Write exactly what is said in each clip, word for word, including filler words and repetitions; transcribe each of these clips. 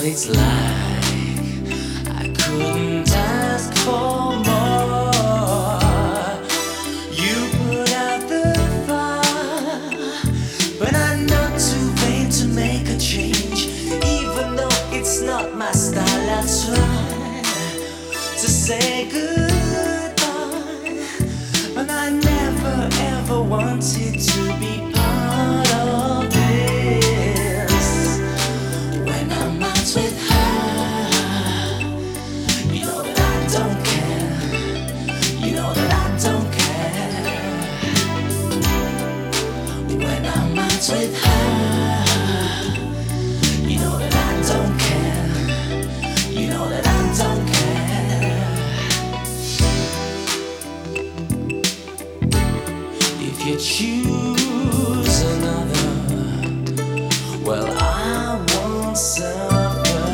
it's like. I couldn't ask for more. You put out the fire, but I'm not too vain to make a change. Even though it's not my style, I'll try to say goodbye. But I never ever wanted to be part of this. When I'm out with her, you know that I don't care. You know that I don't care. When I'm out with her, you know that I don't care. You know that I don't care. If you choose another, well, I won't suffer.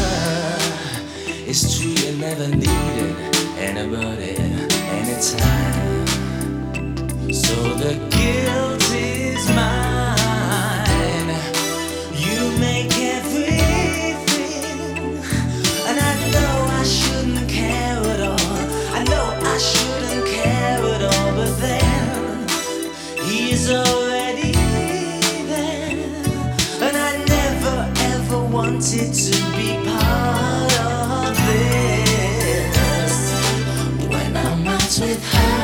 It's true you never needed anybody anytime. So the guilt is mine. You make everything, and I know I shouldn't care at all. I know I shouldn't care at all, but then he's already there, and I never ever wanted to be part of this. When I'm out with her,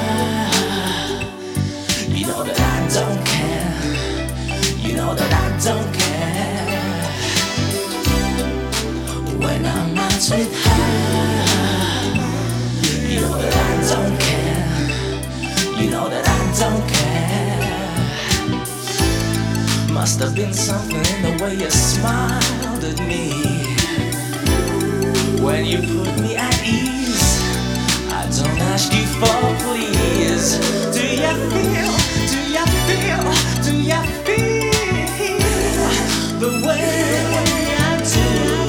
you know that I don't care. You know that I don't care. When I'm out with her, you know that I don't care. You know that I don't care. Must have been something in the way you smiled at me when you put me at ease. I don't ask you for please. Do you feel, do you feel, do you feel the way I do?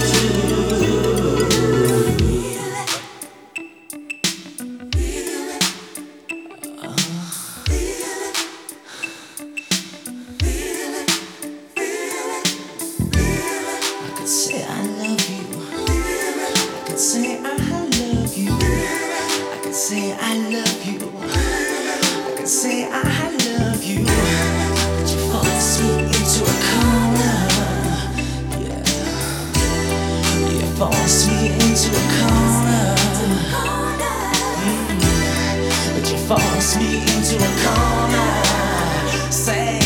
I could say I love you. I could say I love you. I could say I love you. I could say I love you. But you force me into a corner. Yeah. You force me into a corner. Mm. But you force me into a corner. Say